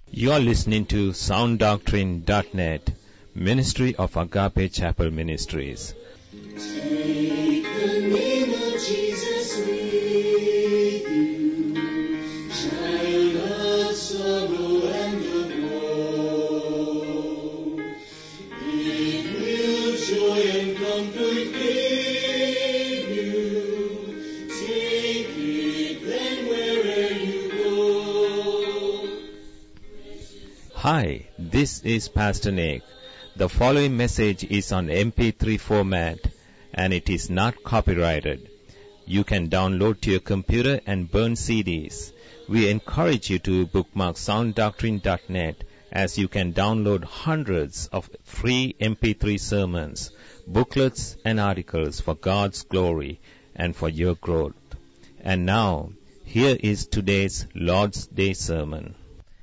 You are listening to sounddoctrine.net, Ministry of Agape Chapel Ministries. Take the name of Jesus with you, child of sorrow and of woe. It will joy and comfort give you. Take it then wherever you go. Hi, this is Pastor Nick. The following message is on MP3 format and it is not copyrighted. You can download to your computer and burn CDs. We encourage you to bookmark sounddoctrine.net as you can download hundreds of free MP3 sermons, booklets and articles for God's glory and for your growth. And now, here is today's Lord's Day sermon.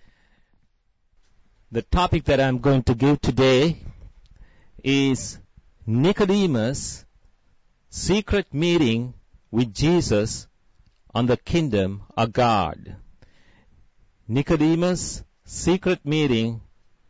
The topic that I'm going to give today is Nicodemus' secret meeting with Jesus on the kingdom of God. Nicodemus' secret meeting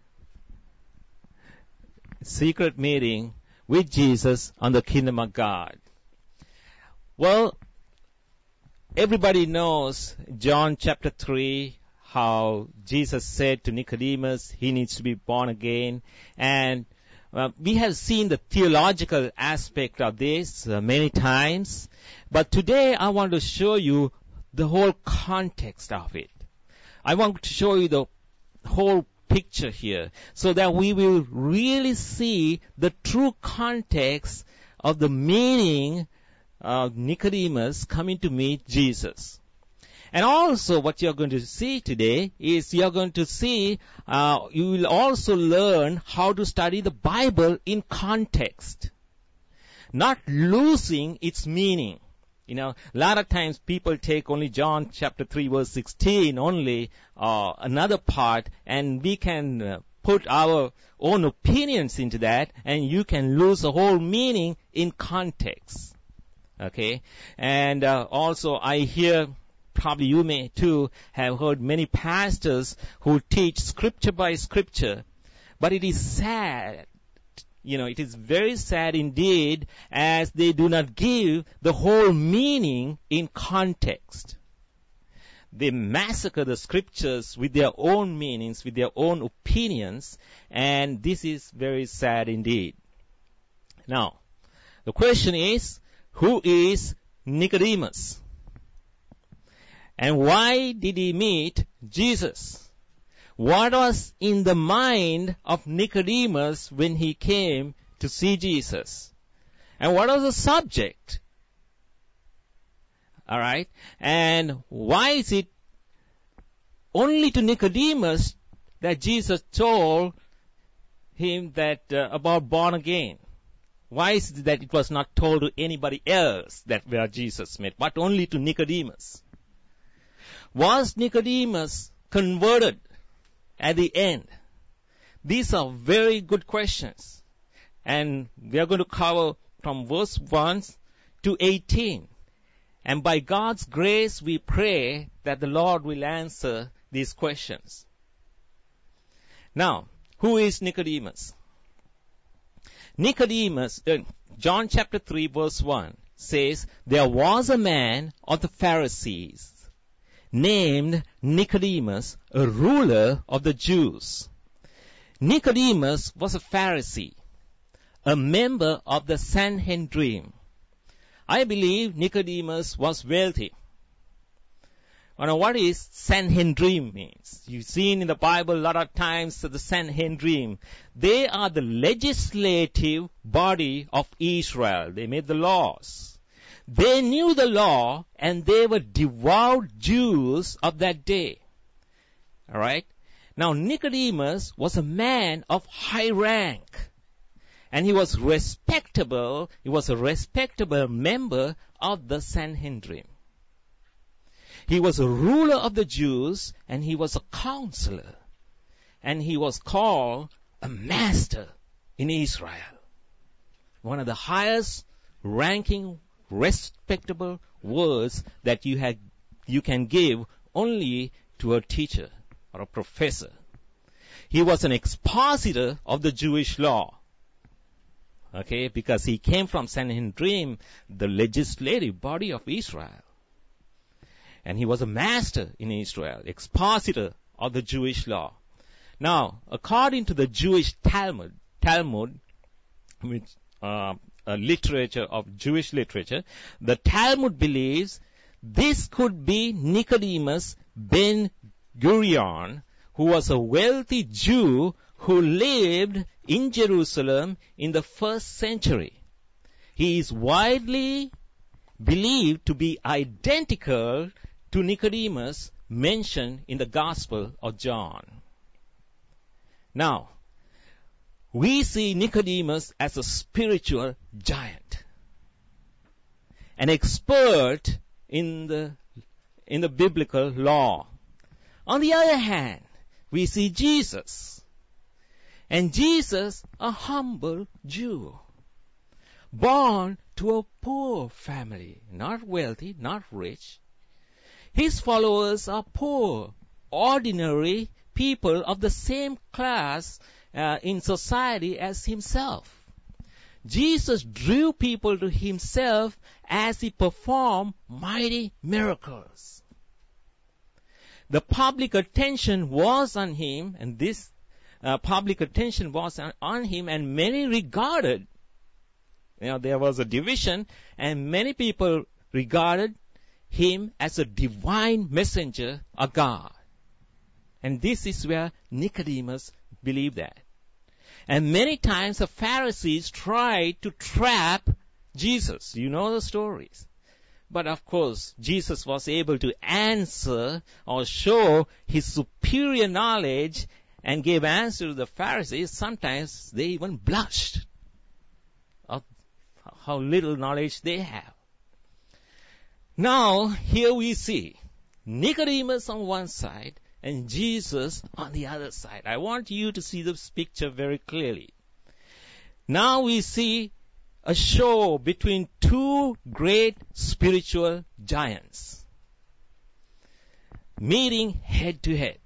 with Jesus on the kingdom of God. Well, everybody knows John chapter 3, how Jesus said to Nicodemus, he needs to be born again. And we have seen the theological aspect of this many times. But today I want to show you the whole context of it. I want to show you the whole picture here so that we will really see the true context of the meaning of Nicodemus coming to meet Jesus. And also what you're going to see today is you're going to see, you will also learn how to study the Bible in context. Not losing its meaning. You know, a lot of times people take only John chapter 3 verse 16 only, another part, and we can put our own opinions into that, and you can lose the whole meaning in context. Okay? And also I hear, probably you may too have heard many pastors who teach scripture by scripture, but it is sad, it is very sad indeed as they do not give the whole meaning in context. They massacre the scriptures with their own meanings, with their own opinions, and this is very sad indeed. Now, the question is, who is Nicodemus? And why did he meet Jesus? What was in the mind of Nicodemus when he came to see Jesus? And what was the subject? Alright? And why is it only to Nicodemus that Jesus told him that about born again? Why is it that it was not told to anybody else that where Jesus met, but only to Nicodemus? Was Nicodemus converted at the end? These are very good questions. And we are going to cover from verse 1 to 18. And by God's grace, we pray that the Lord will answer these questions. Now, who is Nicodemus? Nicodemus, John chapter 3 verse 1 says, there was a man of the Pharisees named Nicodemus, a ruler of the Jews. Nicodemus was a Pharisee, a member of the Sanhedrin. I believe Nicodemus was wealthy. Now, what is Sanhedrin means? You've seen in the Bible a lot of times the Sanhedrin. They are the legislative body of Israel. They made the laws. They knew the law and they were devout Jews of that day. Alright? Now Nicodemus was a man of high rank. And he was respectable. He was a respectable member of the Sanhedrin. He was a ruler of the Jews and he was a counselor. And he was called a master in Israel. One of the highest ranking respectable words that you can give only to a teacher or a professor. He was an expositor of the Jewish law. Okay, because he came from Sanhedrin, the legislative body of Israel. And he was a master in Israel, expositor of the Jewish law. Now, according to the Jewish Talmud, which a literature of Jewish literature, the Talmud believes this could be Nicodemus ben Gurion, who was a wealthy Jew who lived in Jerusalem in the 1st century. He is widely believed to be identical to Nicodemus mentioned in the Gospel of John. Now, we see Nicodemus as a spiritual giant, an expert in the biblical law. On the other hand, we see Jesus, and Jesus, a humble Jew, born to a poor family, not wealthy, not rich. His followers are poor, ordinary people of the same class in society as himself. Jesus drew people to himself as he performed mighty miracles. The public attention was on him, and this public attention was on him, and many regarded, there was a division, and many people regarded him as a divine messenger of God. And this is where Nicodemus believed that. And many times the Pharisees tried to trap Jesus. You know the stories. But of course, Jesus was able to answer or show his superior knowledge and gave answer to the Pharisees. Sometimes they even blushed of how little knowledge they have. Now, here we see Nicodemus on one side and Jesus on the other side. I want you to see this picture very clearly. Now we see a show between two great spiritual giants meeting head to head.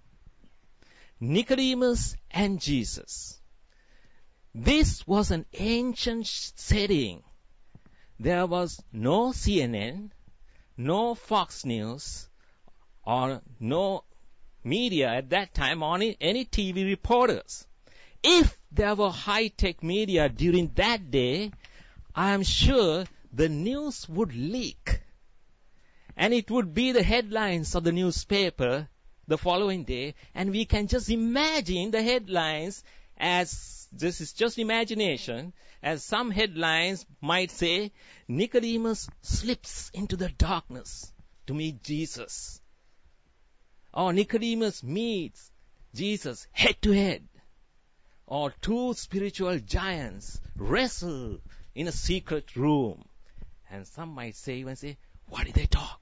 Nicodemus and Jesus. This was an ancient setting. There was no CNN, no Fox News, or no media at that time, or any TV reporters. If there were high-tech media during that day, I am sure the news would leak. And it would be the headlines of the newspaper the following day, and we can just imagine the headlines as, this is just imagination, as some headlines might say, Nicodemus slips into the darkness to meet Jesus. Or Nicodemus meets Jesus head to head. Or two spiritual giants wrestle in a secret room. And some might even say, what did they talk?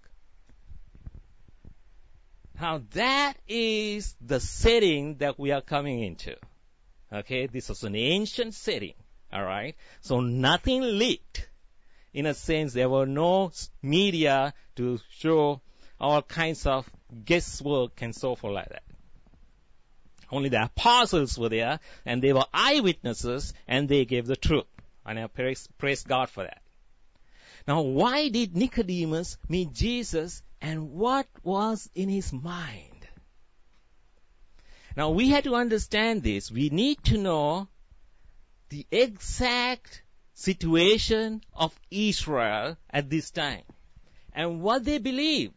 Now that is the setting that we are coming into. Okay, this is an ancient setting. Alright, so nothing leaked. In a sense, there were no media to show all kinds of guesswork and so forth like that. Only the apostles were there, and they were eyewitnesses, and they gave the truth. And I praise God for that. Now, why did Nicodemus meet Jesus, and what was in his mind? Now, we had to understand this. We need to know the exact situation of Israel at this time, and what they believed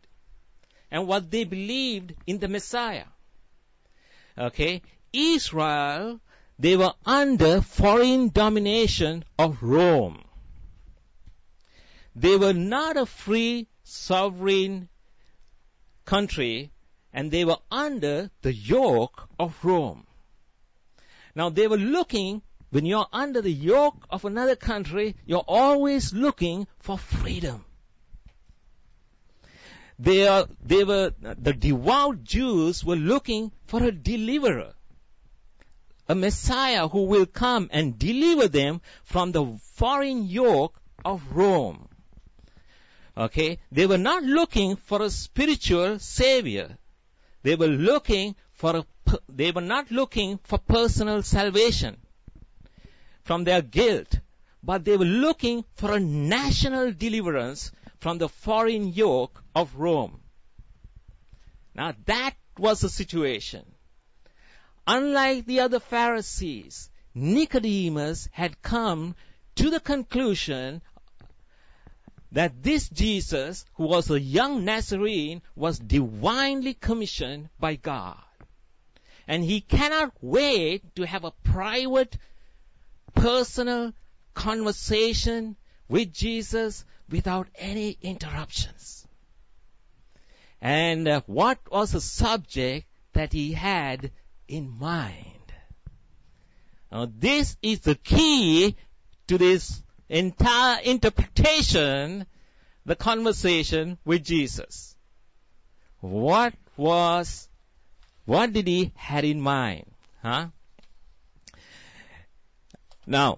in the Messiah. Okay, Israel, they were under foreign domination of Rome. They were not a free, sovereign country, and they were under the yoke of Rome. Now they were looking, when you're under the yoke of another country, you're always looking for freedom. The devout Jews were looking for a deliverer, a Messiah who will come and deliver them from the foreign yoke of Rome. Okay, they were not looking for a spiritual savior. They were not looking for personal salvation from their guilt, but they were looking for a national deliverance from the foreign yoke of Rome. Now that was the situation. Unlike the other Pharisees, Nicodemus had come to the conclusion that this Jesus, who was a young Nazarene, was divinely commissioned by God. And he cannot wait to have a private, personal conversation with Jesus without any interruptions. And what was the subject that he had in mind? Now, this is the key to this entire interpretation, the conversation with Jesus. What did he have in mind? Now,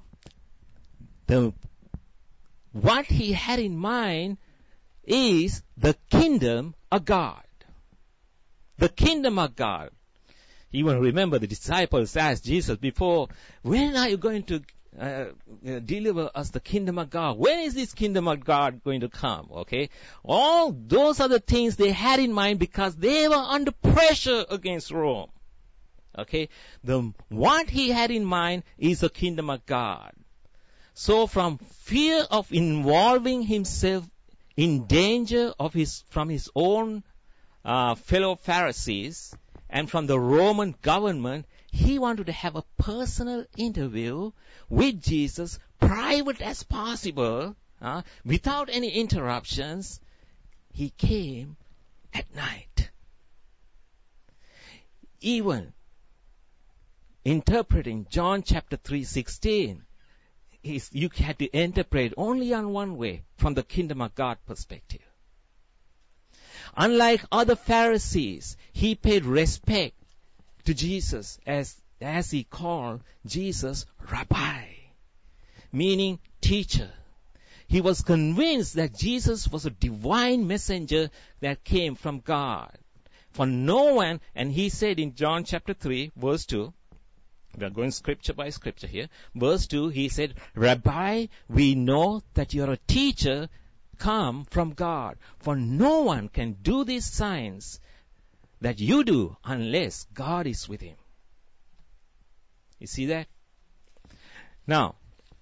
what he had in mind is the kingdom of God. The kingdom of God. Even remember the disciples asked Jesus before, when are you going to deliver us the kingdom of God? When is this kingdom of God going to come? Okay. All those are the things they had in mind because they were under pressure against Rome. Okay. What he had in mind is the kingdom of God. So from fear of involving himself in danger from his own fellow Pharisees and from the Roman government, he wanted to have a personal interview with Jesus, private as possible, without any interruptions. He came at night. Even interpreting John chapter 3:16, you had to interpret only on one way, from the kingdom of God perspective. Unlike other Pharisees, he paid respect to Jesus as he called Jesus Rabbi, meaning teacher. He was convinced that Jesus was a divine messenger that came from God. For no one, and he said in John chapter 3, verse 2, we are going scripture by scripture here. Verse 2, he said, Rabbi, we know that you are a teacher come from God. For no one can do these signs that you do unless God is with him. You see that? Now,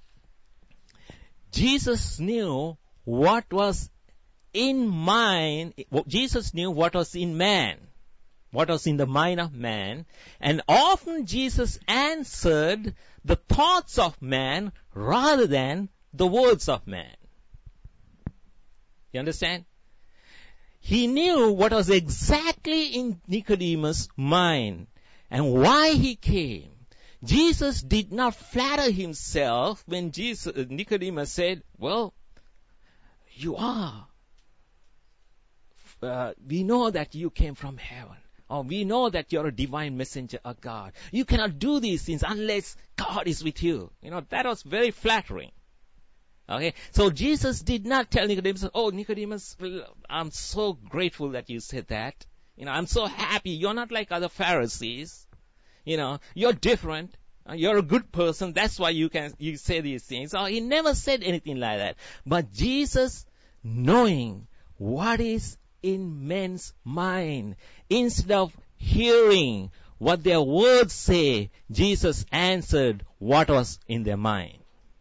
Jesus knew what was in mind. Jesus knew what was in man. What was in the mind of man. And often Jesus answered the thoughts of man rather than the words of man. You understand? He knew what was exactly in Nicodemus' mind and why he came. Jesus did not flatter himself when Nicodemus said, well, you are. We know that you came from heaven. Or we know that you're a divine messenger of God. You cannot do these things unless God is with you. That was very flattering. Okay, so Jesus did not tell Nicodemus, oh, Nicodemus, I'm so grateful that you said that. I'm so happy. You're not like other Pharisees. You're different. You're a good person. That's why you say these things. Oh, he never said anything like that. But Jesus, knowing what is in men's mind, instead of hearing what their words say, Jesus answered what was in their mind.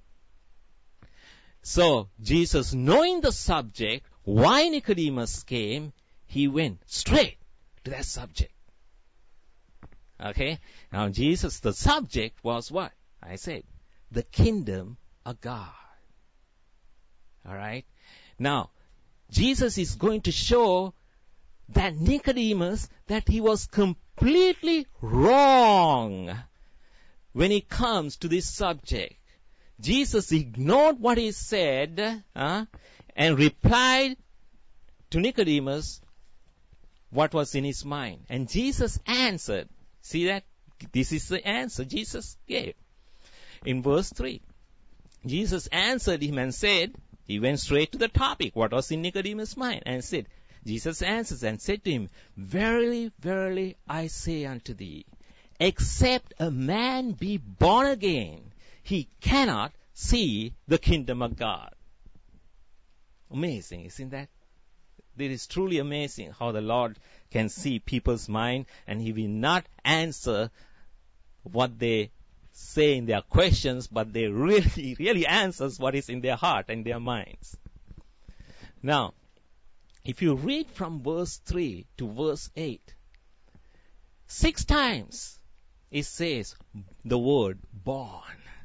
So, Jesus, knowing the subject, why Nicodemus came, he went straight to that subject. Okay? Now, the subject was what? I said, the kingdom of God. Alright? Now, Jesus is going to show that Nicodemus, that he was completely wrong when it comes to this subject. Jesus ignored what he said and replied to Nicodemus what was in his mind. And Jesus answered. See that? This is the answer Jesus gave. In verse 3, Jesus answered him and said, he went straight to the topic, what was in Nicodemus' mind, and said, Jesus answers and said to him, Verily, verily, I say unto thee, except a man be born again, he cannot see the kingdom of God. Amazing, isn't that? It is truly amazing how the Lord can see people's mind, and He will not answer what they say in their questions, but they really answers what is in their heart and their minds. Now, if you read from verse 3 to verse 8, 6 times it says the word born.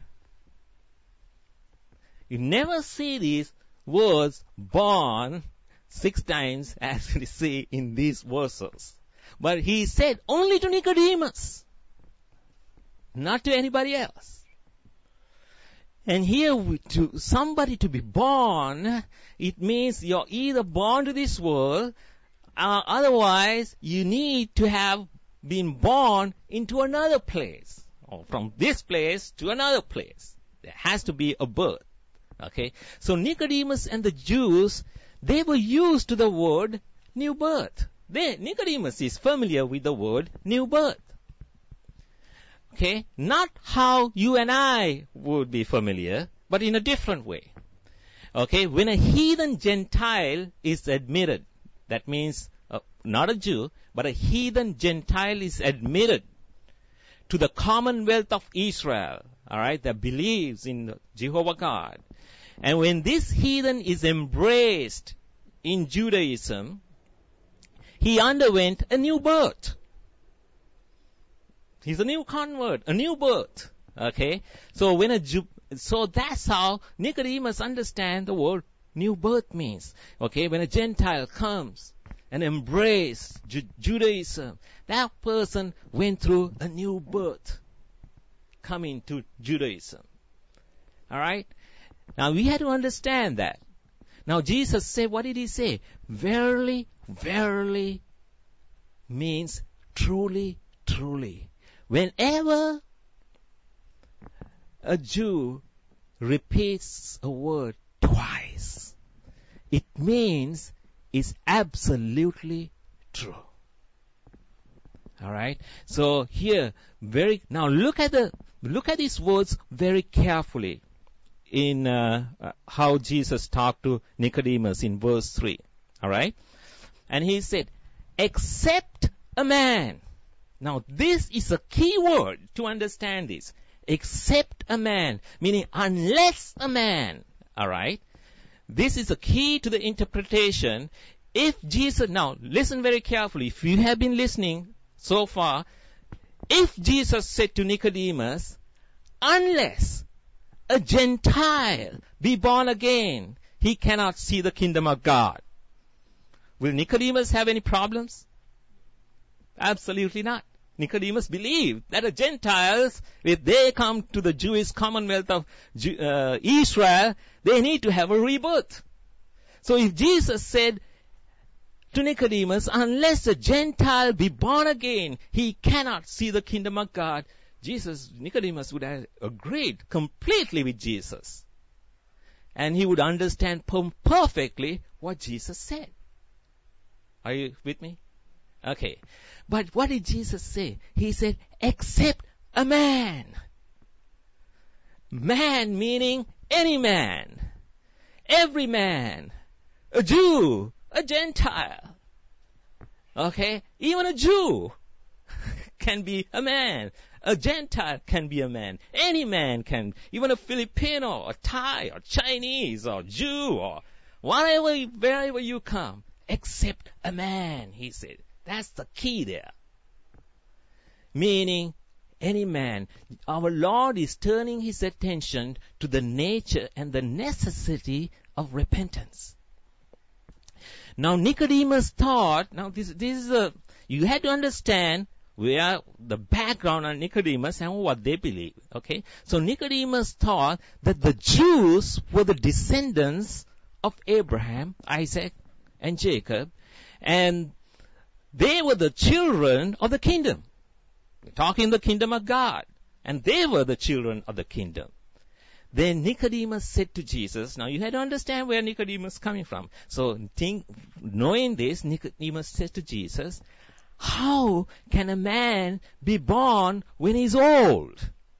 You never see these words born 6 times as we see in these verses. But he said only to Nicodemus, not to anybody else. And here, to somebody to be born, it means you're either born to this world, or otherwise you need to have been born into another place, or from this place to another place. There has to be a birth. Okay? So Nicodemus and the Jews, they were used to the word new birth. Nicodemus is familiar with the word new birth. Okay? Not how you and I would be familiar, but in a different way. Okay? When a heathen Gentile is admitted, that means not a Jew, but a heathen Gentile is admitted to the commonwealth of Israel, alright, that believes in Jehovah God. And when this heathen is embraced in Judaism, he underwent a new birth. He's a new convert, a new birth. Okay? So so that's how Nicodemus understands the word new birth means. Okay? When a Gentile comes and embraces Judaism, that person went through a new birth coming to Judaism. Alright? Now we have to understand that. Now Jesus said, what did he say? Verily, verily means truly, truly. Whenever a Jew repeats a word twice, it means it's absolutely true. Alright? So here, now look at these words very carefully in how Jesus talked to Nicodemus in verse 3. Alright? And he said, except a man. Now, this is a key word to understand this. Except a man, meaning unless a man. Alright? This is a key to the interpretation. If Jesus, now listen very carefully. If you have been listening so far, if Jesus said to Nicodemus, unless a Gentile be born again, he cannot see the kingdom of God. Will Nicodemus have any problems? Absolutely not. Nicodemus believed that the Gentiles, if they come to the Jewish commonwealth of Israel, they need to have a rebirth. So if Jesus said to Nicodemus, unless a Gentile be born again, he cannot see the kingdom of God, Nicodemus would have agreed completely with Jesus. And he would understand perfectly what Jesus said. Are you with me? Okay. But what did Jesus say? He said, except a man. Man meaning any man. Every man. A Jew. A Gentile. Okay? Even a Jew can be a man. A Gentile can be a man. Any man can. Even a Filipino, or Thai, or Chinese, or Jew, or wherever you come. Except a man, he said. That's the key there. Meaning, any man. Our Lord is turning His attention to the nature and the necessity of repentance. Now, Nicodemus thought, now this is you had to understand where the background on Nicodemus and what they believe. Okay? So Nicodemus thought that the Jews were the descendants of Abraham, Isaac, and Jacob, and they were the children of the kingdom. We're talking the kingdom of God. And they were the children of the kingdom. Then Nicodemus said to Jesus, now you had to understand where Nicodemus is coming from. So knowing this, Nicodemus said to Jesus, how can a man be born when he's old?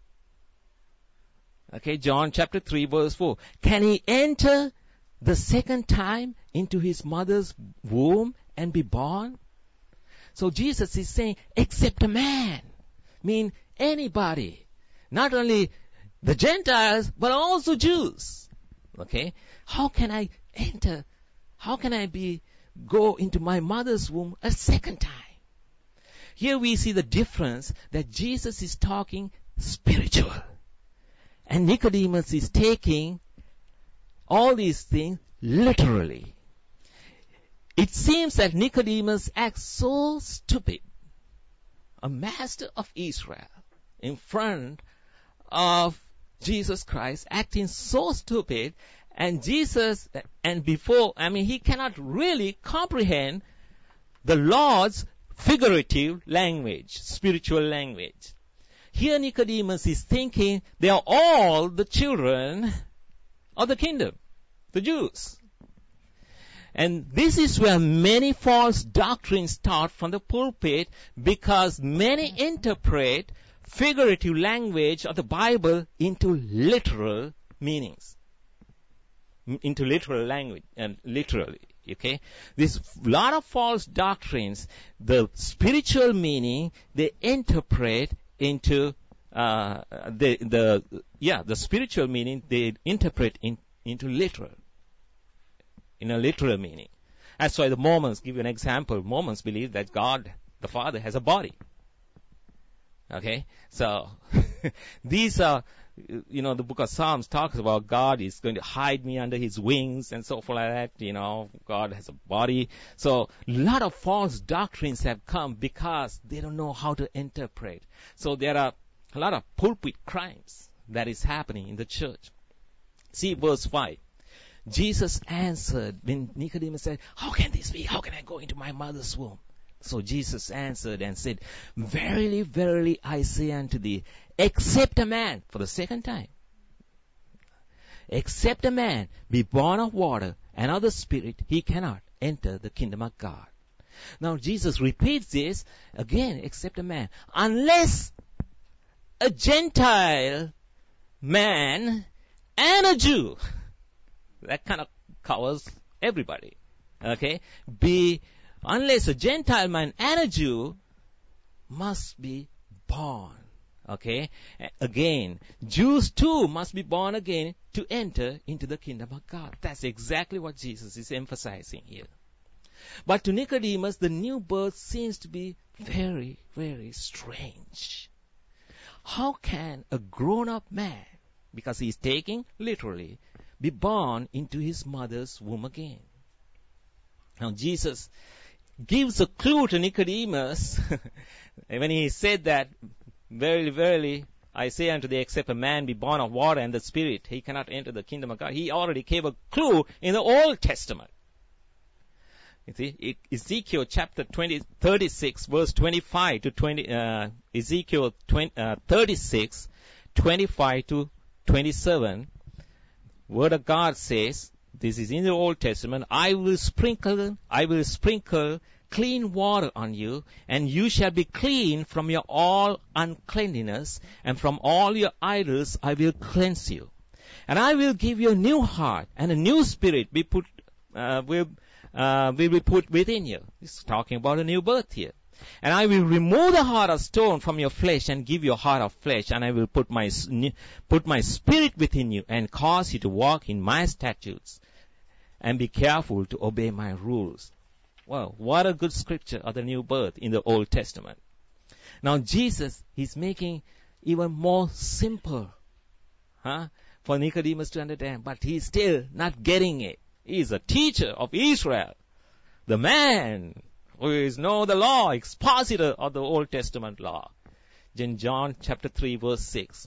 Okay, John chapter 3 verse 4. Can he enter the second time into his mother's womb and be born? So Jesus is saying, except a man. Mean anybody. Not only the Gentiles, but also Jews. Okay? How can I enter? How can I go into my mother's womb a second time? Here we see the difference that Jesus is talking spiritual. And Nicodemus is taking all these things literally. It seems that Nicodemus acts so stupid, a master of Israel, in front of Jesus Christ, acting so stupid, and Jesus, he cannot really comprehend the Lord's figurative language, spiritual language. Here Nicodemus is thinking they are all the children of the kingdom, the Jews. And this is where many false doctrines start from the pulpit, because many interpret figurative language of the Bible into literal meanings. Into literal language, and literally, okay? There's a lot of false doctrines. The spiritual meaning, they interpret into, the spiritual meaning, they interpret into literal. In a literal meaning. That's why the Mormons, give you an example, Mormons believe that God, the Father, has a body. Okay? So, these are, the book of Psalms talks about God is going to hide me under his wings and so forth like that, God has a body. So, a lot of false doctrines have come because they don't know how to interpret. So, there are a lot of pulpit crimes that is happening in the church. See verse 5. Jesus answered when Nicodemus said, how can this be? How can I go into my mother's womb? So Jesus answered and said, verily, verily, I say unto thee, except a man, for the second time, except a man be born of water and of the Spirit, he cannot enter the kingdom of God. Now Jesus repeats this again, except a man. Unless a Gentile man and a Jew, that kind of covers everybody. Okay? Unless a Gentile man and a Jew must be born. Okay? Again, Jews too must be born again to enter into the kingdom of God. That's exactly what Jesus is emphasizing here. But to Nicodemus, the new birth seems to be very, very strange. How can a grown-up man, because he's taking literally, be born into his mother's womb again? Now Jesus gives a clue to Nicodemus when he said that, verily, verily, I say unto thee, except a man be born of water and the Spirit, he cannot enter the kingdom of God. He already gave a clue in the Old Testament. You see, Ezekiel chapter 36, verse 25 to 20, Ezekiel 36, 25 to 27, Word of God says, this is in the Old Testament, I will sprinkle clean water on you, and you shall be clean from your all uncleanness, and from all your idols I will cleanse you. And I will give you a new heart, and a new spirit will be put within you. It's talking about a new birth here. And I will remove the heart of stone from your flesh and give you a heart of flesh, and I will put my spirit within you and cause you to walk in my statutes and be careful to obey my rules. Wow, what a good scripture of the new birth in the Old Testament. Now Jesus is making even more simple for Nicodemus to understand, but he's still not getting it. He is a teacher of Israel, the man who is know the law, expositor of the Old Testament law. In John chapter 3 verse 6,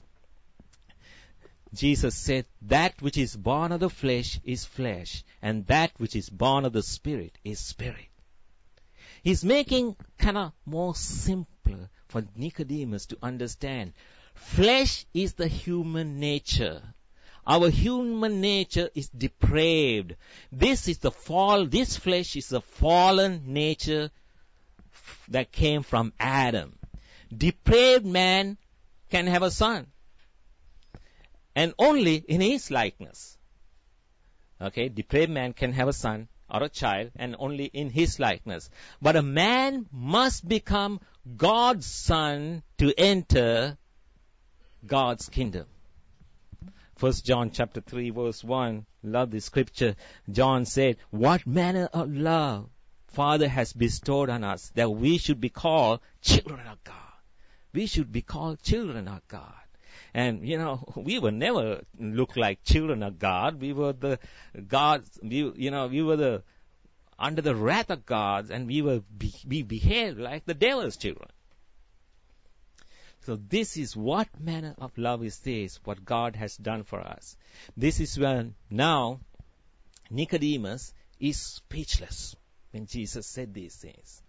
Jesus said, that which is born of the flesh is flesh, and that which is born of the Spirit is spirit. He's making kind of more simpler for Nicodemus to understand. Flesh is the human nature. Our human nature is depraved. This flesh is a fallen nature that came from Adam. Depraved man can have a son. And only in his likeness. Okay, depraved man can have a son or a child and only in his likeness. But a man must become God's son to enter God's kingdom. 1 John chapter 3 verse 1. Love this scripture. John said, "What manner of love Father has bestowed on us that we should be called children of God." We should be called children of God. And, we were never look like children of God. We were the gods, we were under the wrath of God, and we behaved like the devil's children. So this is what manner of love is this, what God has done for us. This is when now Nicodemus is speechless when Jesus said these things.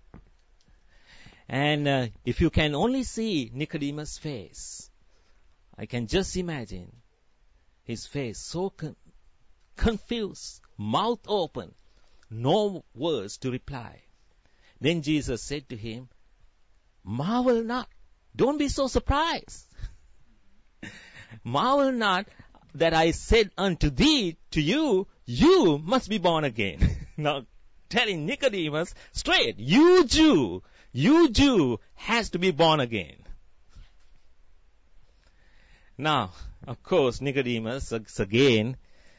And if you can only see Nicodemus' face, I can just imagine his face so confused, mouth open, no words to reply. Then Jesus said to him, "Marvel not." Don't be so surprised. "Marvel not that I said unto thee, to you, you must be born again." Now, telling Nicodemus straight, you Jew has to be born again. Now, of course, Nicodemus is again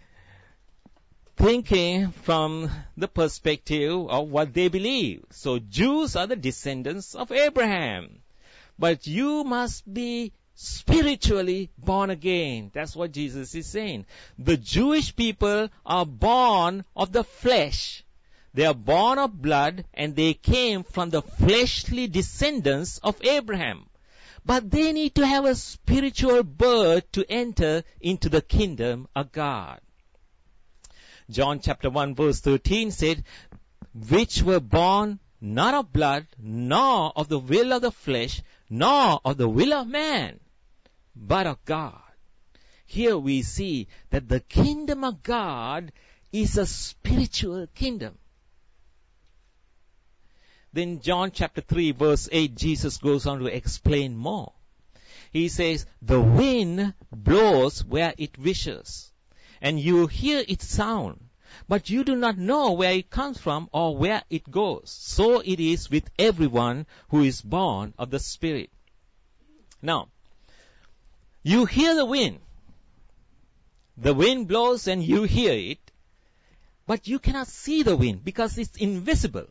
thinking from the perspective of what they believe. So Jews are the descendants of Abraham. But you must be spiritually born again. That's what Jesus is saying. The Jewish people are born of the flesh. They are born of blood, and they came from the fleshly descendants of Abraham. But they need to have a spiritual birth to enter into the kingdom of God. John chapter 1 verse 13 said, "Which were born not of blood, nor of the will of the flesh, nor of the will of man, but of God." Here we see that the kingdom of God is a spiritual kingdom. Then John chapter 3 verse 8, Jesus goes on to explain more. He says, "The wind blows where it wishes, and you hear its sound, but you do not know where it comes from or where it goes. So it is with everyone who is born of the Spirit." Now, you hear the wind. The wind blows and you hear it, but you cannot see the wind because it's invisible.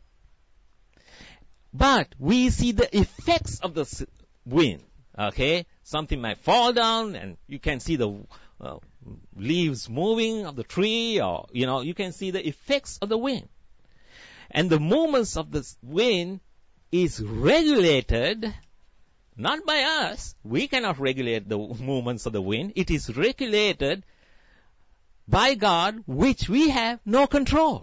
But we see the effects of the wind. Okay? Something might fall down and you can see the leaves moving of the tree, or, you can see the effects of the wind. And the movements of the wind is regulated not by us. We cannot regulate the movements of the wind. It is regulated by God, which we have no control.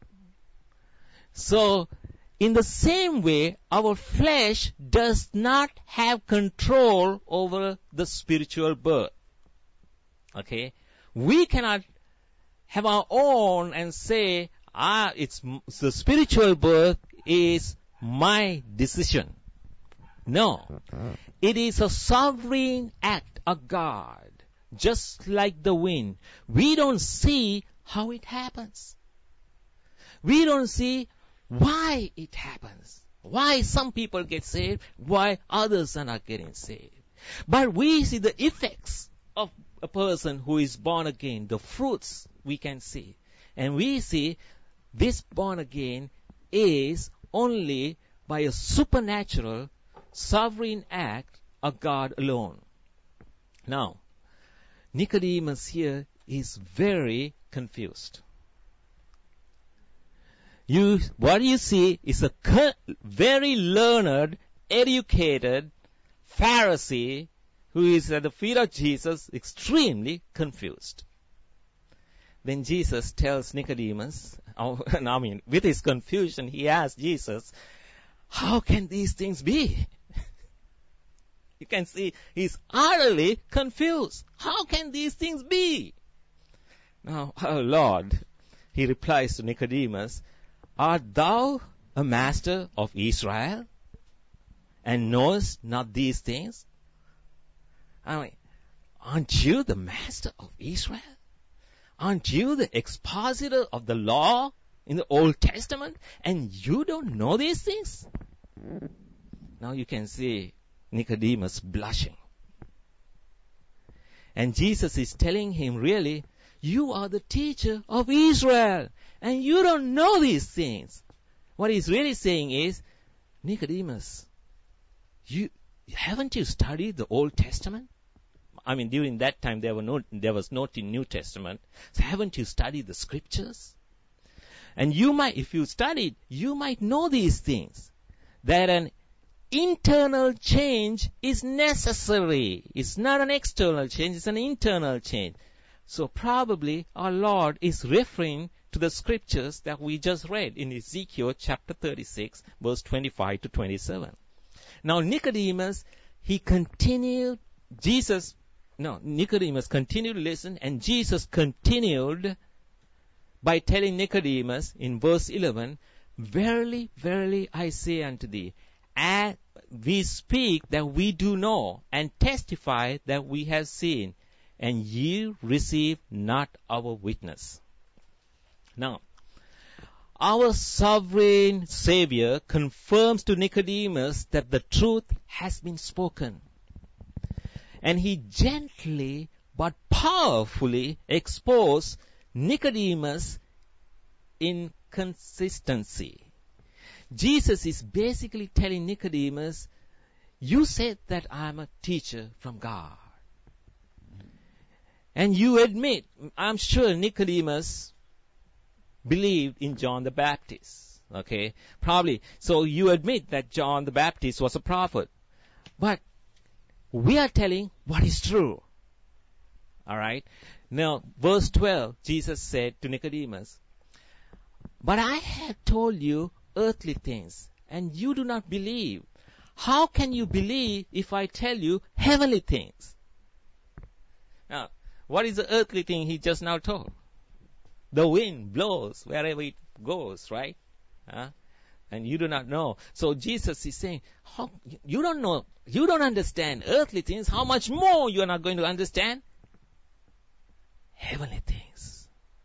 So, in the same way, our flesh does not have control over the spiritual birth. Okay? We cannot have our own and say, it's the spiritual birth is my decision. No. It is a sovereign act of God, just like the wind. We don't see how it happens. We don't see why it happens. Why some people get saved, why others are not getting saved. But we see the effects of a person who is born again, the fruits we can see. And we see this born again is only by a supernatural, sovereign act of God alone. Now, Nicodemus here is very confused. What you see is a very learned, educated Pharisee who is at the feet of Jesus, extremely confused. Then Jesus tells Nicodemus, with his confusion, he asks Jesus, "How can these things be?" You can see he's utterly confused. How can these things be? Now, oh Lord, he replies to Nicodemus, art thou a master of Israel, and knowest not these things? I mean, aren't you the master of Israel? Aren't you the expositor of the law in the Old Testament? And you don't know these things? Now you can see Nicodemus blushing. And Jesus is telling him, really, you are the teacher of Israel, and you don't know these things. What he's really saying is, Nicodemus, haven't you studied the Old Testament? I mean, during that time there was no New Testament. So haven't you studied the scriptures? And you might, if you studied, you might know these things. That an internal change is necessary. It's not an external change, it's an internal change. So probably our Lord is referring to the scriptures that we just read in Ezekiel chapter 36, verse 25 to 27. Now Nicodemus continued to listen, and Jesus continued by telling Nicodemus in verse 11, verily, verily, I say unto thee, we speak that we do know, and testify that we have seen, and ye receive not our witness. Now, our sovereign Savior confirms to Nicodemus that the truth has been spoken. And he gently but powerfully exposed Nicodemus' inconsistency. Jesus is basically telling Nicodemus, you said that I'm a teacher from God. And you admit, I'm sure Nicodemus believed in John the Baptist. Okay? Probably. So you admit that John the Baptist was a prophet. But we are telling what is true. Alright? Now, verse 12, Jesus said to Nicodemus, but I have told you earthly things, and you do not believe. How can you believe if I tell you heavenly things? Now, what is the earthly thing he just now told? The wind blows wherever it goes, right? And you do not know. So Jesus is saying, you don't know, you don't understand earthly things. How much more you are not going to understand heavenly things?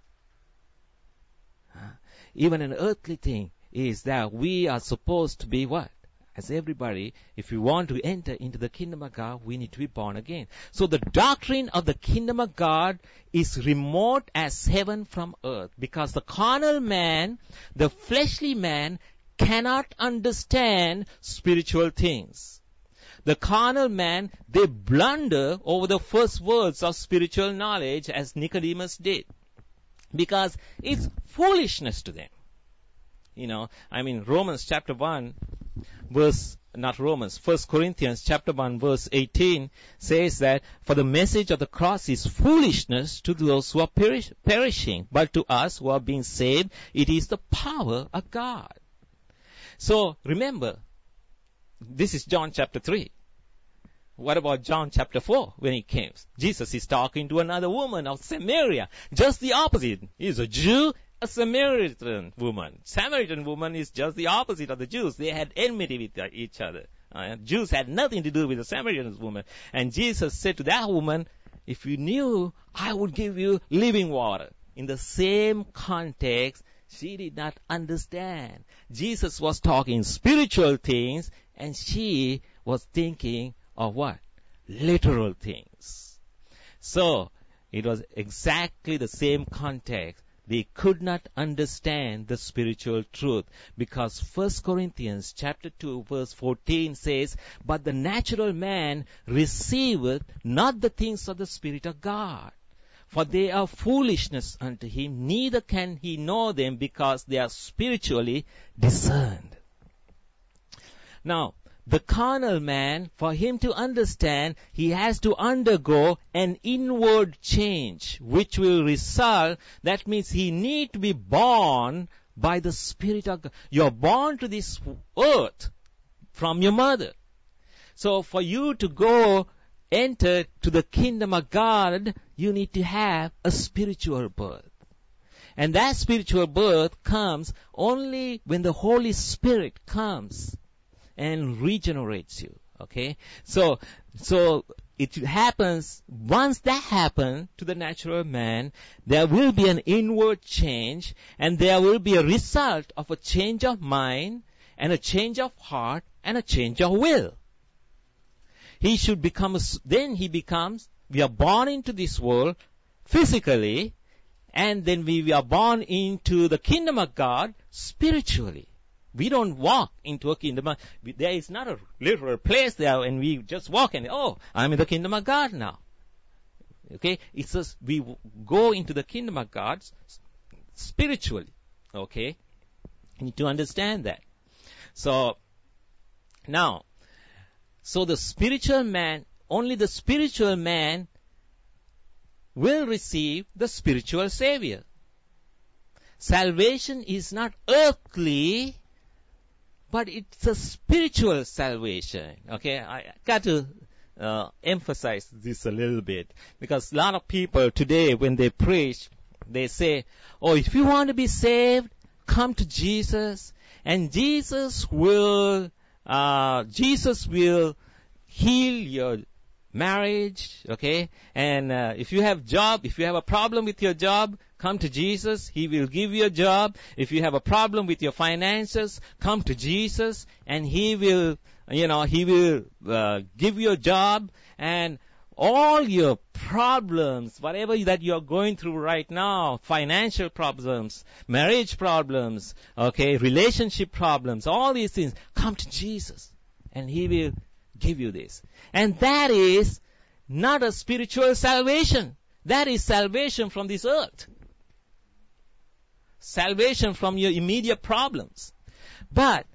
Even an earthly thing is that we are supposed to be what? As everybody, if we want to enter into the kingdom of God, we need to be born again. So the doctrine of the kingdom of God is remote as heaven from earth, because the carnal man, the fleshly man, cannot understand spiritual things. The carnal man, they blunder over the first words of spiritual knowledge as Nicodemus did, because it's foolishness to them. Romans chapter 1 verse, not Romans, 1 Corinthians chapter 1 verse 18 says that, for the message of the cross is foolishness to those who are perishing, but to us who are being saved, it is the power of God. So remember, this is John chapter 3. What about John chapter 4 when he came? Jesus is talking to another woman of Samaria. Just the opposite. He's a Jew, a Samaritan woman. Samaritan woman is just the opposite of the Jews. They had enmity with each other. Jews had nothing to do with the Samaritan woman. And Jesus said to that woman, if you knew, I would give you living water. In the same context, she did not understand. Jesus was talking spiritual things, and she was thinking of what? Literal things. So, it was exactly the same context. They could not understand the spiritual truth, because 1 Corinthians chapter 2 verse 14 says, but the natural man receiveth not the things of the Spirit of God, for they are foolishness unto him, neither can he know them, because they are spiritually discerned. Now, the carnal man, for him to understand, he has to undergo an inward change, which will result, that means he need to be born by the Spirit of God. You're born to this earth from your mother. So for you to go enter to the kingdom of God, you need to have a spiritual birth. And that spiritual birth comes only when the Holy Spirit comes and regenerates you. Okay? So it happens, once that happens to the natural man, there will be an inward change, and there will be a result of a change of mind, and a change of heart, and a change of will. He should become, we are born into this world physically, and then we are born into the kingdom of God spiritually. We don't walk into a kingdom. There is not a literal place there, and we just walk and, I'm in the kingdom of God now. Okay? It's just, we go into the kingdom of God spiritually. Okay? You need to understand that. So the spiritual man, only the spiritual man will receive the spiritual Savior. Salvation is not earthly, but it's a spiritual salvation. Okay, I got to emphasize this a little bit, because a lot of people today, when they preach, they say, if you want to be saved, come to Jesus, and Jesus will heal your marriage, okay? And if you have a problem with your job, come to Jesus. He will give you a job. If you have a problem with your finances, come to Jesus, and He will give you a job. And all your problems, whatever that you are going through right now, financial problems, marriage problems, okay, relationship problems, all these things, come to Jesus, and He will give you this. And that is not a spiritual salvation. That is salvation from this earth. Salvation from your immediate problems. But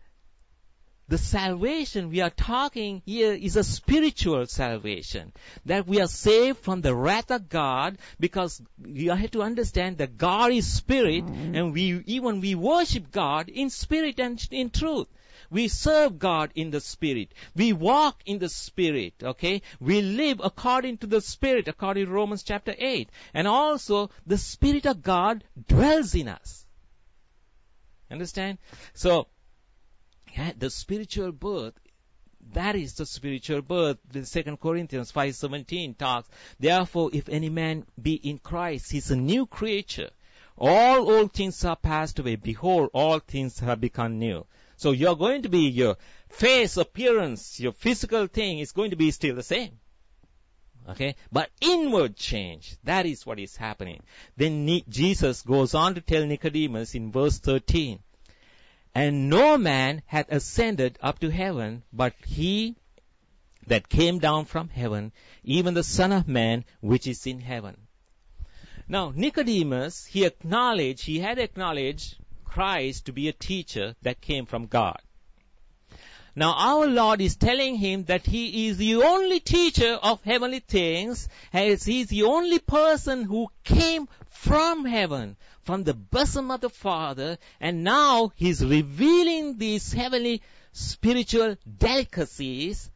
the salvation we are talking here is a spiritual salvation. That we are saved from the wrath of God, because you have to understand that God is spirit, and we worship God in spirit and in truth. We serve God in the Spirit. We walk in the Spirit, okay? We live according to the Spirit, according to Romans chapter 8. And also, the Spirit of God dwells in us. Understand? So, the spiritual birth, that is the spiritual birth. The 2 Corinthians 5:17 talks, therefore, if any man be in Christ, he is a new creature. All old things are passed away. Behold, all things have become new. So you're going to be, your face appearance, your physical thing is going to be still the same. Okay? But inward change, that is what is happening. Then Jesus goes on to tell Nicodemus in verse 13, and no man hath ascended up to heaven, but he that came down from heaven, even the Son of Man which is in heaven. Now, Nicodemus, he had acknowledged Christ to be a teacher that came from God. Now our Lord is telling him that He is the only teacher of heavenly things, as He is the only person who came from heaven, from the bosom of the Father, and now He's revealing these heavenly spiritual delicacies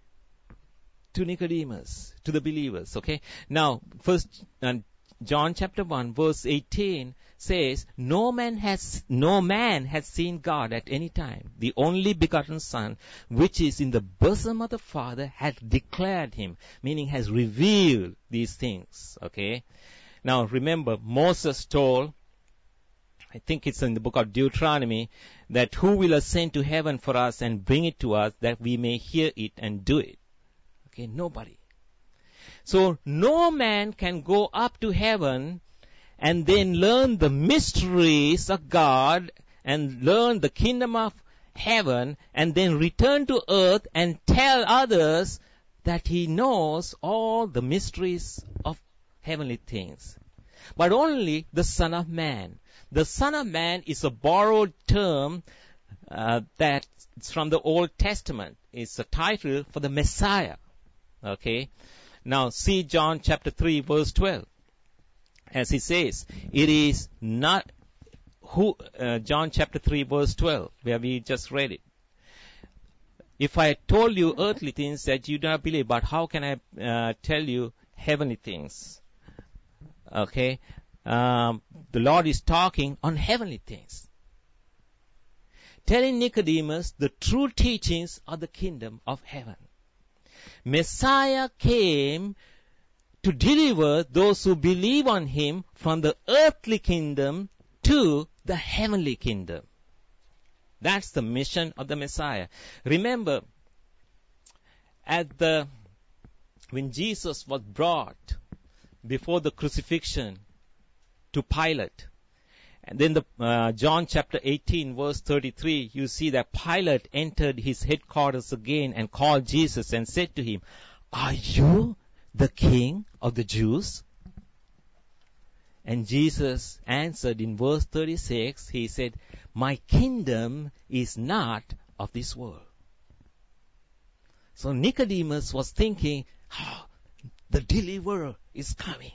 to Nicodemus, to the believers, okay? Now, first John chapter 1 verse 18 says, no man has seen God at any time. The only begotten Son, which is in the bosom of the Father, hath declared Him, meaning has revealed these things, okay? Now remember, Moses told, I think it's in the book of Deuteronomy, that who will ascend to heaven for us and bring it to us, that we may hear it and do it? Okay, nobody. So no man can go up to heaven and then learn the mysteries of God and learn the kingdom of heaven and then return to earth and tell others that he knows all the mysteries of heavenly things. But only the Son of Man. The Son of Man is a borrowed term that's from the Old Testament. It's a title for the Messiah. Okay? Now see John chapter 3 verse 12. As he says, it is not John chapter 3 verse 12, where we just read it. if I told you earthly things that you do not believe, but how can I tell you heavenly things? Okay. The Lord is talking on heavenly things. Telling Nicodemus the true teachings of the kingdom of heaven. Messiah came to deliver those who believe on him from the earthly kingdom to the heavenly kingdom. That's the mission of the Messiah. Remember, when Jesus was brought before the crucifixion to Pilate, and then John chapter 18 verse 33, you see that Pilate entered his headquarters again and called Jesus and said to him, "Are you the king of the Jews?" And Jesus answered in verse 36, he said, "My kingdom is not of this world." So Nicodemus was thinking, the deliverer is coming.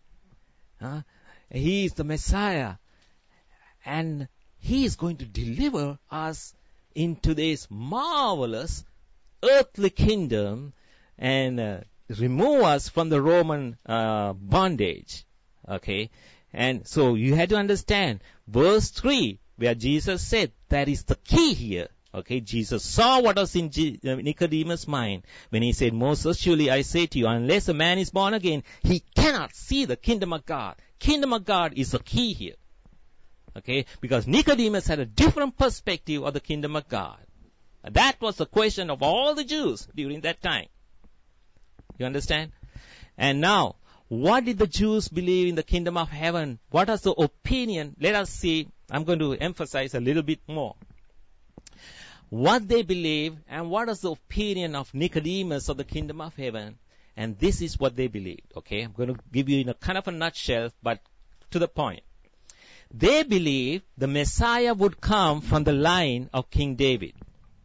He is the Messiah. And he is going to deliver us into this marvelous earthly kingdom and remove us from the Roman bondage. Okay. And so you had to understand verse 3 where Jesus said that is the key here. Okay. Jesus saw what was in Nicodemus' mind when he said, "Most assuredly I say to you, unless a man is born again, he cannot see the kingdom of God." Kingdom of God is the key here. Okay, because Nicodemus had a different perspective of the kingdom of God. And that was the question of all the Jews during that time. You understand? And now, what did the Jews believe in the kingdom of heaven? What was the opinion? Let us see. I'm going to emphasize a little bit more. What they believe and what is the opinion of Nicodemus of the kingdom of heaven. And this is what they believed. Okay, I'm going to give you in a kind of a nutshell, but to the point. They believed the Messiah would come from the line of King David.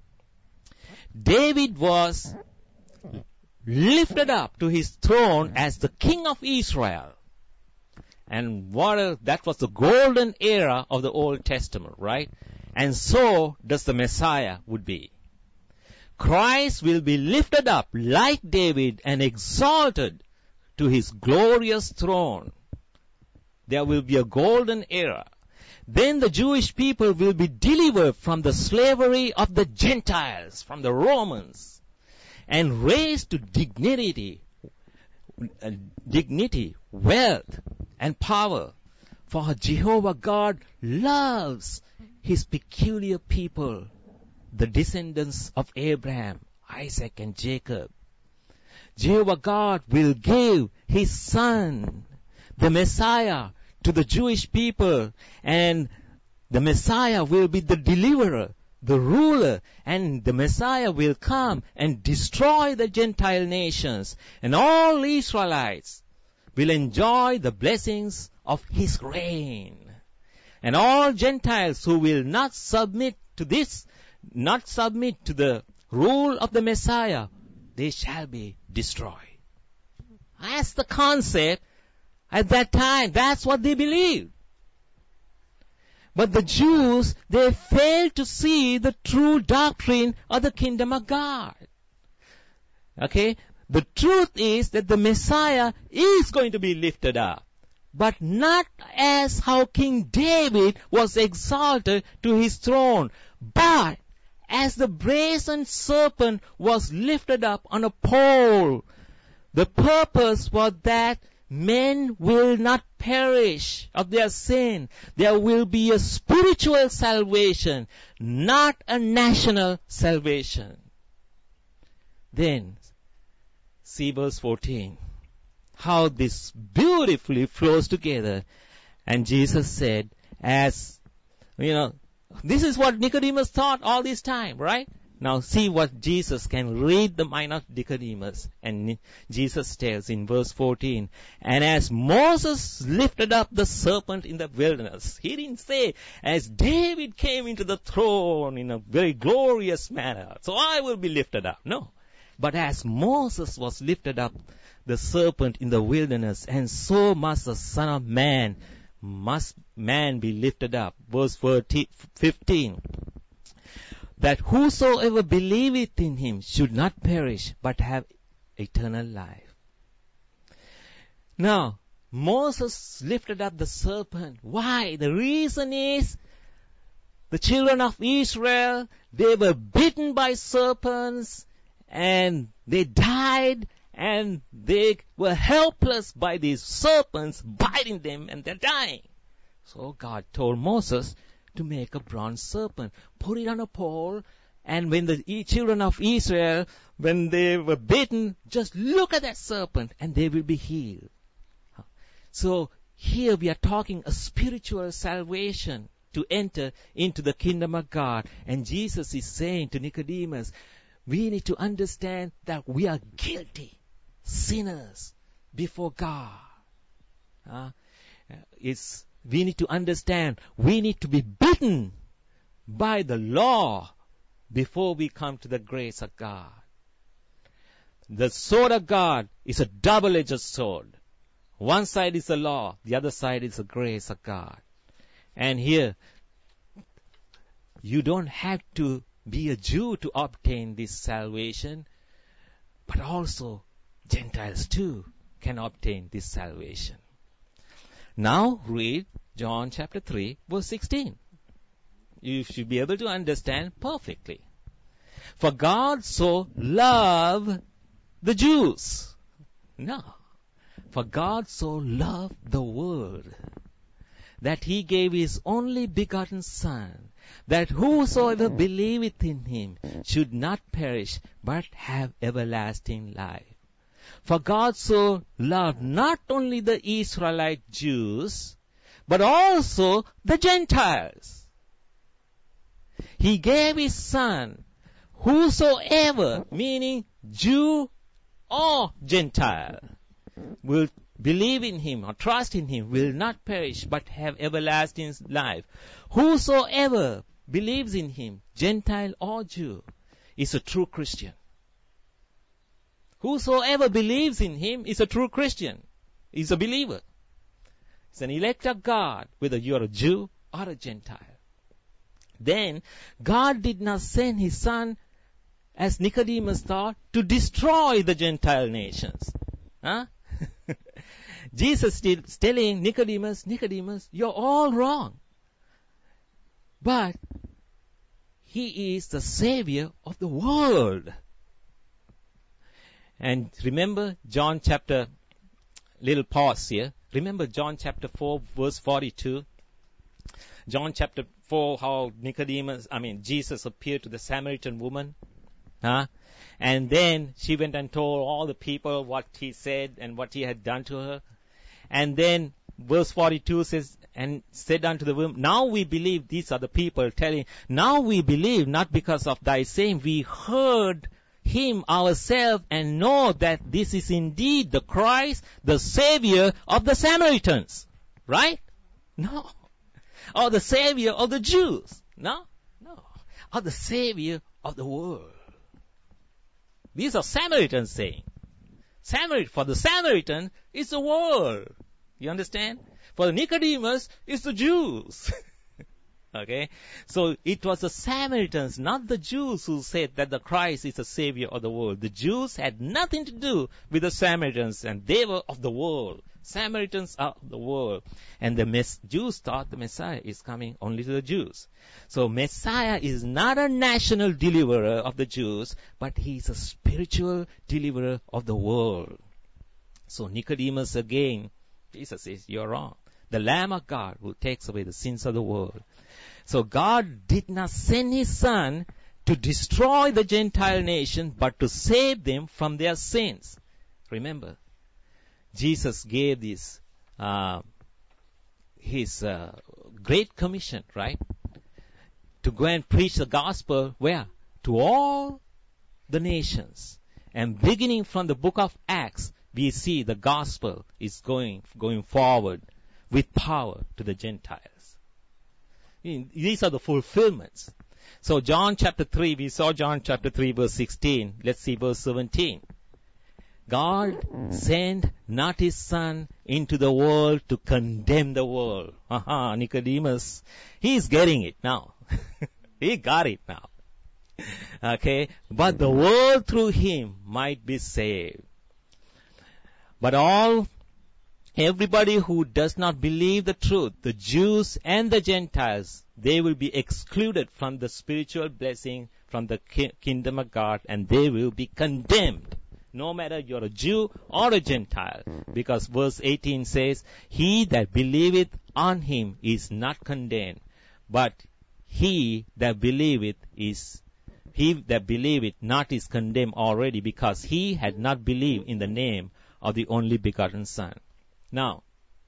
David was lifted up to his throne as the king of Israel. And that was the golden era of the Old Testament, right? And so does the Messiah would be. Christ will be lifted up like David and exalted to his glorious throne. There will be a golden era. Then the Jewish people will be delivered from the slavery of the Gentiles, from the Romans, and raised to dignity, wealth, and power. For Jehovah God loves his peculiar people, the descendants of Abraham, Isaac, and Jacob. Jehovah God will give his son, the Messiah, to the Jewish people, and the Messiah will be the deliverer, the ruler, and the Messiah will come and destroy the Gentile nations, and all Israelites will enjoy the blessings of his reign. And all Gentiles who will not submit to the rule of the Messiah, they shall be destroyed. That's the concept. At that time, that's what they believed. But the Jews, they failed to see the true doctrine of the kingdom of God. Okay? The truth is that the Messiah is going to be lifted up, but not as how King David was exalted to his throne, but as the brazen serpent was lifted up on a pole. The purpose was that men will not perish of their sin. There will be a spiritual salvation, not a national salvation. Then, see verse 14. How this beautifully flows together. And Jesus said, this is what Nicodemus thought all this time, right? Now see what Jesus can read the mind of Nicodemus. And Jesus tells in verse 14, and as Moses lifted up the serpent in the wilderness, he didn't say, as David came into the throne in a very glorious manner, so I will be lifted up. No. But as Moses was lifted up the serpent in the wilderness, and so must the Son of Man be lifted up. Verse 15. that whosoever believeth in him should not perish, but have eternal life. Now, Moses lifted up the serpent. Why? The reason is, the children of Israel, they were bitten by serpents, and they died, and they were helpless by these serpents biting them, and they're dying. So God told Moses to make a bronze serpent, put it on a pole, and when the children of Israel, when they were bitten, just look at that serpent, and they will be healed. So here we are talking a spiritual salvation to enter into the kingdom of God. And Jesus is saying to Nicodemus, we need to understand that we are guilty sinners before God. We need to understand we need to be bitten by the law before we come to the grace of God. The sword of God is a double-edged sword. One side is the law, the other side is the grace of God. And here, you don't have to be a Jew to obtain this salvation, but also Gentiles too can obtain this salvation. Now read John chapter 3 verse 16. You should be able to understand perfectly. For God so loved the Jews. No. For God so loved the world that he gave his only begotten Son, that whosoever believeth in him should not perish, but have everlasting life. For God so loved not only the Israelite Jews, but also the Gentiles. He gave his Son, whosoever, meaning Jew or Gentile, will believe in him or trust in him will not perish but have everlasting life. Whosoever believes in him, Gentile or Jew, is a true Christian. Whosoever believes in him is a true Christian, is a believer. It's an elect of God, whether you are a Jew or a Gentile. Then, God did not send his Son, as Nicodemus thought, to destroy the Gentile nations. Jesus is telling Nicodemus, you're all wrong. But he is the Savior of the world. And remember John chapter, little pause here. Remember John chapter 4 verse 42. John chapter 4, how Jesus appeared to the Samaritan woman. And then she went and told all the people what he said and what he had done to her. And then verse 42 says, and said unto the woman, now we believe, these are the people telling, now we believe not because of thy saying, we heard him ourselves and know that this is indeed the Christ, the Savior of the Samaritans. Right? No. Or the Savior of the Jews. No. Or the Savior of the world. These are Samaritans saying. For the Samaritan, it's the world. You understand? For the Nicodemus, it's the Jews. Okay? So it was the Samaritans, not the Jews, who said that the Christ is the Savior of the world. The Jews had nothing to do with the Samaritans, and they were of the world. Samaritans are of the world. And the Jews thought the Messiah is coming only to the Jews. So Messiah is not a national deliverer of the Jews, but he is a spiritual deliverer of the world. So Nicodemus again, Jesus says, you're wrong. The Lamb of God who takes away the sins of the world. So God did not send his Son to destroy the Gentile nation, but to save them from their sins. Remember, Jesus gave this, his great commission, right? To go and preach the gospel, where? To all the nations. And beginning from the book of Acts, we see the gospel is going forward with power to the Gentiles. These are the fulfillments. So John chapter 3, we saw John chapter 3 verse 16. Let's see verse 17. God sent not his Son into the world to condemn the world. Nicodemus, he's getting it now. He got it now. Okay, but the world through him might be saved. But everybody who does not believe the truth, the Jews and the Gentiles, they will be excluded from the spiritual blessing from the kingdom of God, and they will be condemned. No matter you're a Jew or a Gentile, because verse 18 says, he that believeth on him is not condemned, but he that believeth not is condemned already, because he had not believed in the name of the only begotten Son. Now,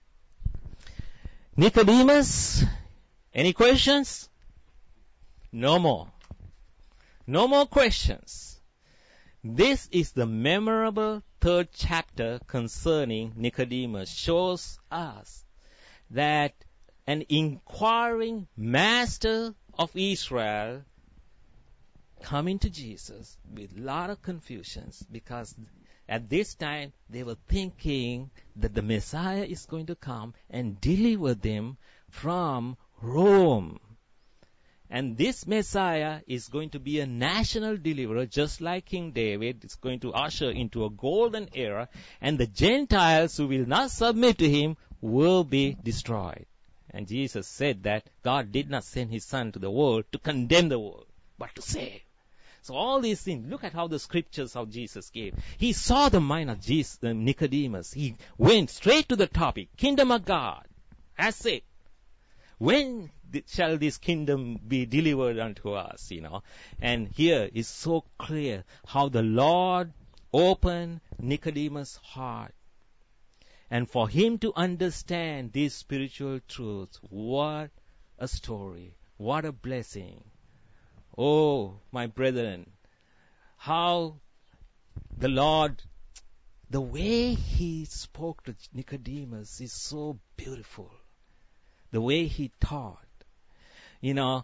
Nicodemus, any questions? No more. No more questions. This is the memorable third chapter concerning Nicodemus. Shows us that an inquiring master of Israel coming to Jesus with a lot of confusions, because at this time they were thinking that the Messiah is going to come and deliver them from Rome. And this Messiah is going to be a national deliverer, just like King David. It's going to usher into a golden era, and the Gentiles who will not submit to him will be destroyed. And Jesus said that God did not send his Son to the world to condemn the world, but to save. So all these things, look at how the scriptures of Jesus gave. He saw the mind of Nicodemus. He went straight to the topic, kingdom of God. That's it. When shall this kingdom be delivered unto us, And here is so clear how the Lord opened Nicodemus' heart. And for him to understand these spiritual truths, what a story, what a blessing. Oh, my brethren, how the Lord, the way he spoke to Nicodemus is so beautiful. The way he taught. Even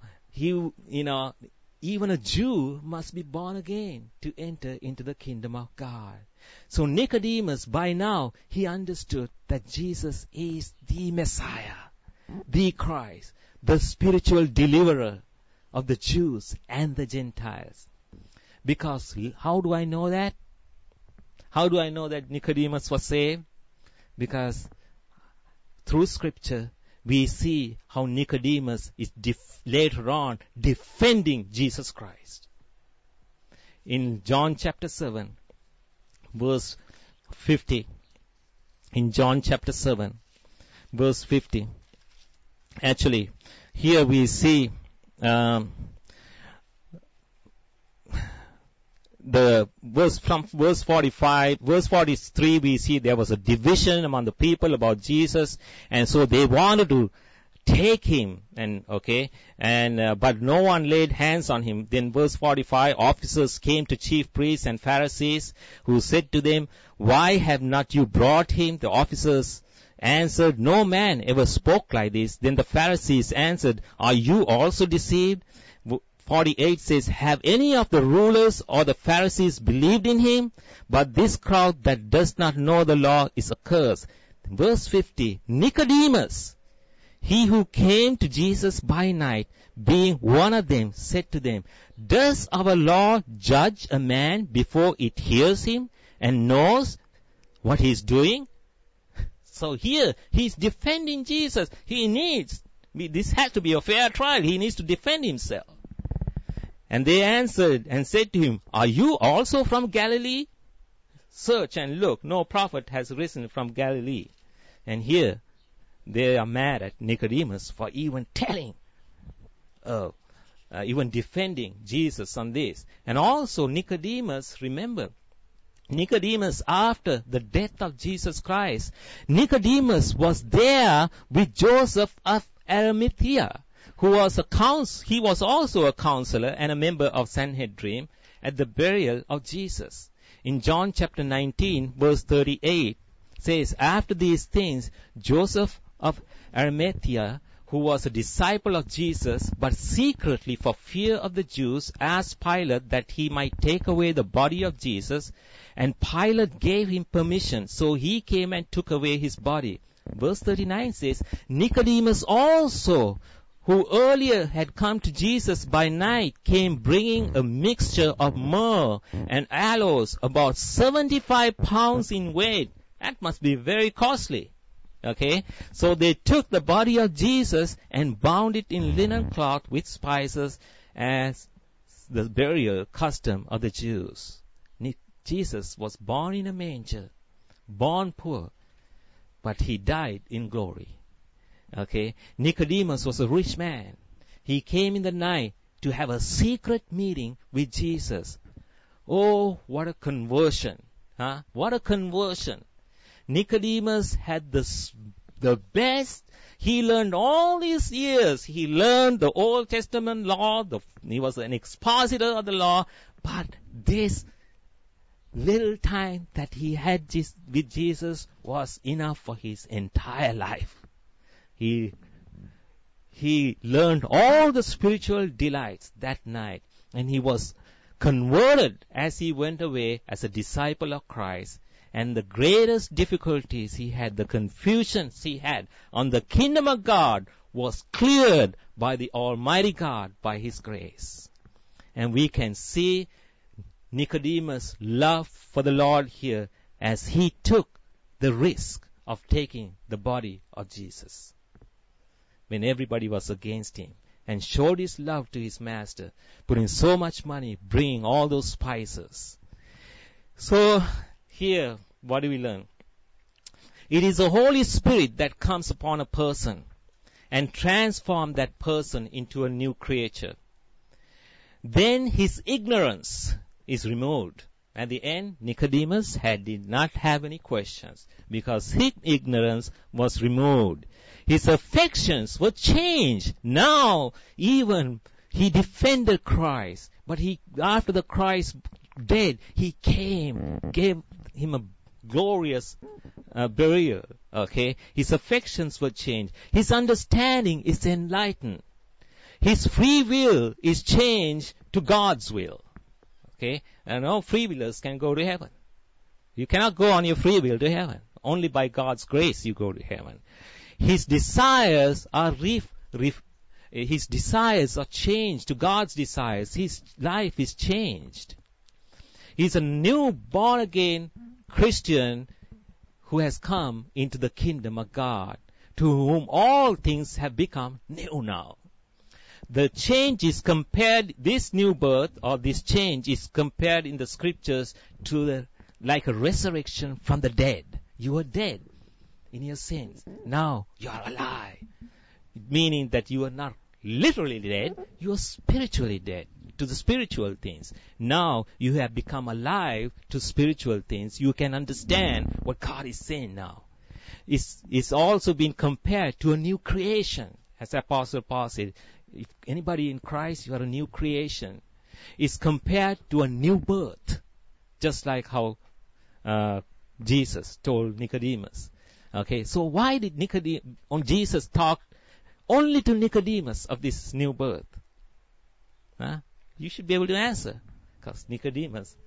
a Jew must be born again to enter into the kingdom of God. So Nicodemus, by now, he understood that Jesus is the Messiah, the Christ, the spiritual deliverer of the Jews and the Gentiles. Because how do I know that? How do I know that Nicodemus was saved? Because through Scripture, we see how Nicodemus is later on defending Jesus Christ. In John chapter 7, verse 50. In John chapter 7, verse 50. Actually, here we see the verse from verse 45, verse 43, we see there was a division among the people about Jesus, and so they wanted to take him, but no one laid hands on him. Then verse 45, officers came to chief priests and Pharisees, who said to them, why have not you brought him? The officers answered, no man ever spoke like this. Then the Pharisees answered, are you also deceived? 48 says, have any of the rulers or the Pharisees believed in him? But this crowd that does not know the law is accursed. Verse 50, Nicodemus, he who came to Jesus by night, being one of them, said to them, does our law judge a man before it hears him and knows what he's doing? So here, he's defending Jesus. This has to be a fair trial. He needs to defend himself. And they answered and said to him, are you also from Galilee? Search and look, no prophet has risen from Galilee. And here, they are mad at Nicodemus for even even defending Jesus on this. And also Nicodemus, remember, after the death of Jesus Christ, Nicodemus was there with Joseph of Arimathea, who was he was also a counselor and a member of Sanhedrin at the burial of Jesus. In John chapter 19, verse 38, says, after these things, Joseph of Arimathea, who was a disciple of Jesus, but secretly for fear of the Jews, asked Pilate that he might take away the body of Jesus, and Pilate gave him permission, so he came and took away his body. Verse 39 says, Nicodemus also, who earlier had come to Jesus by night, came bringing a mixture of myrrh and aloes, about 75 pounds in weight. That must be very costly. Okay? So they took the body of Jesus and bound it in linen cloth with spices as the burial custom of the Jews. Jesus was born in a manger, born poor, but he died in glory. Okay? Nicodemus was a rich man. He came in the night to have a secret meeting with Jesus. Oh, what a conversion. Huh? What a conversion. Nicodemus had the best. He learned all these years. He learned the Old Testament law. He was an expositor of the law. But this little time that he had with Jesus was enough for his entire life. He learned all the spiritual delights that night, and he was converted as he went away as a disciple of Christ. And the greatest difficulties he had, the confusions he had on the kingdom of God, was cleared by the Almighty God, by His grace. And we can see Nicodemus' love for the Lord here as he took the risk of taking the body of Jesus when everybody was against him, and showed his love to his master, putting so much money, bringing all those spices. So here, what do we learn? It is the Holy Spirit that comes upon a person and transforms that person into a new creature. Then his ignorance is removed. At the end, Nicodemus did not have any questions because his ignorance was removed. His affections were changed. Now, even he defended Christ, but after the Christ dead, he came, gave him a glorious burial. Okay, his affections were changed. His understanding is enlightened. His free will is changed to God's will. Okay, and all free willers can go to heaven. You cannot go on your free will to heaven. Only by God's grace you go to heaven. His desires are his desires are changed to God's desires. His life is changed. He's a new born again Christian who has come into the kingdom of God, to whom all things have become new now. The change is compared, this new birth or this change is compared in the scriptures to like a resurrection from the dead. You were dead in your sins. Now you are alive. Meaning that you are not literally dead, you are spiritually dead to the spiritual things. Now you have become alive to spiritual things. You can understand what God is saying now. It's also been compared to a new creation. As Apostle Paul said, if anybody in Christ, you are a new creation. It's compared to a new birth. Just like how Jesus told Nicodemus. Okay, so why did Jesus talk only to Nicodemus of this new birth? Huh? You should be able to answer. Because Nicodemus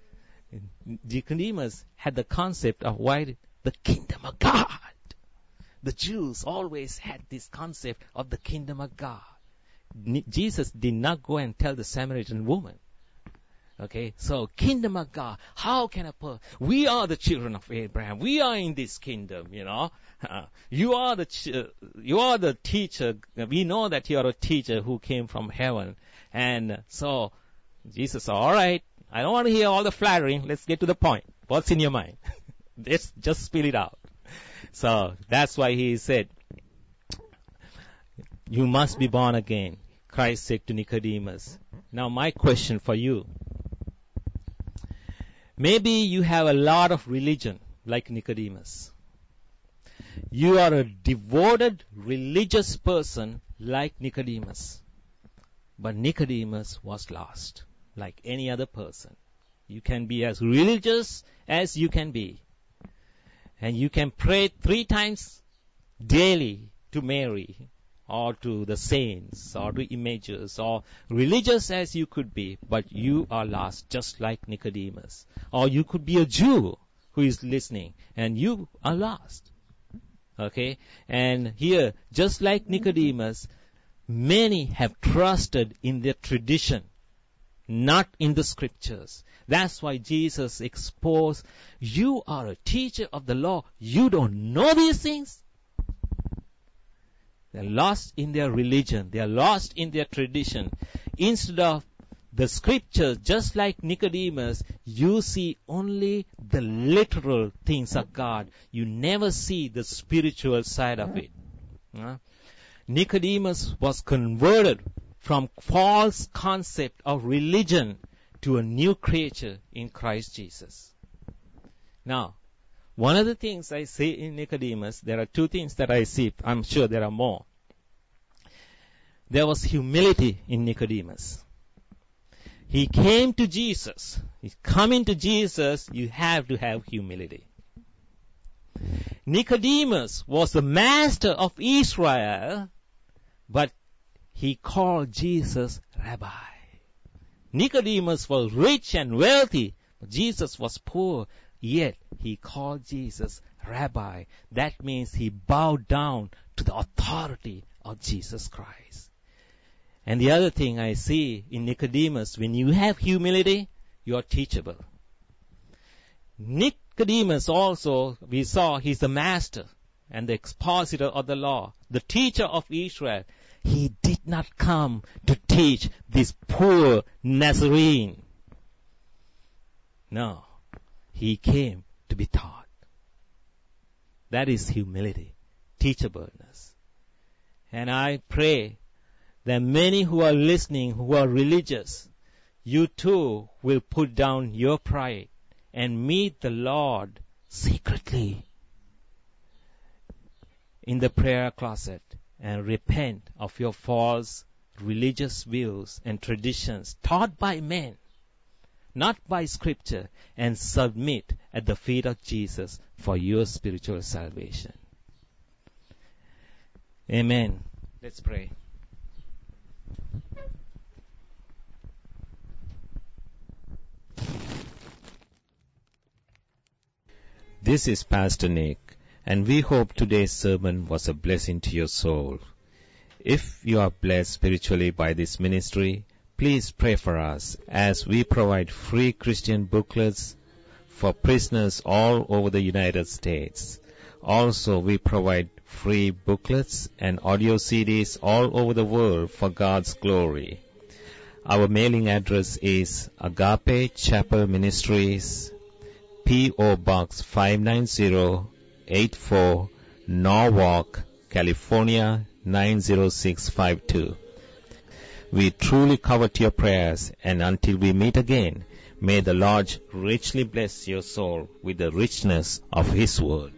had the concept of why the kingdom of God. The Jews always had this concept of the kingdom of God. Jesus did not go and tell the Samaritan woman. Okay, so kingdom of God. How can we are the children of Abraham. We are in this kingdom, you know. You are the teacher. We know that you are a teacher who came from heaven. And so Jesus said, all right, I don't want to hear all the flattering. Let's get to the point. What's in your mind? Let's just spill it out. So that's why he said, you must be born again. Christ said to Nicodemus. Now my question for you. Maybe you have a lot of religion like Nicodemus. You are a devoted religious person like Nicodemus. But Nicodemus was lost like any other person. You can be as religious as you can be. And you can pray 3 times daily to Mary or to the saints or to images or religious as you could be, but you are lost just like Nicodemus. Or you could be a Jew who is listening and you are lost. Okay? And here, just like Nicodemus, many have trusted in their tradition, not in the scriptures. That's why Jesus exposed, you are a teacher of the law. You don't know these things. They're lost in their religion. They are lost in their tradition. Instead of the scriptures, just like Nicodemus, you see only the literal things of God. You never see the spiritual side of it. Nicodemus was converted from false concept of religion to a new creature in Christ Jesus. Now, one of the things I see in Nicodemus, there are two things that I see. I'm sure there are more. There was humility in Nicodemus. He came to Jesus. He's coming to Jesus, you have to have humility. Nicodemus was the master of Israel, but he called Jesus Rabbi. Nicodemus was rich and wealthy, but Jesus was poor. Yet he called Jesus Rabbi. That means he bowed down to the authority of Jesus Christ. And the other thing I see in Nicodemus, when you have humility, you are teachable. Nicodemus also, we saw, he's the master and the expositor of the law, the teacher of Israel. He did not come to teach this poor Nazarene. No. He came to be taught. That is humility, teachableness. And I pray that many who are listening, who are religious, you too will put down your pride and meet the Lord secretly in the prayer closet and repent of your false religious views and traditions taught by men, not by scripture, and submit at the feet of Jesus for your spiritual salvation. Amen. Let's pray. This is Pastor Nick, and we hope today's sermon was a blessing to your soul. If you are blessed spiritually by this ministry, please pray for us as we provide free Christian booklets for prisoners all over the United States. Also, we provide free booklets and audio CDs all over the world for God's glory. Our mailing address is Agape Chapel Ministries, P.O. Box 59084, Norwalk, California 90652. We truly covet your prayers, and until we meet again, may the Lord richly bless your soul with the richness of His word.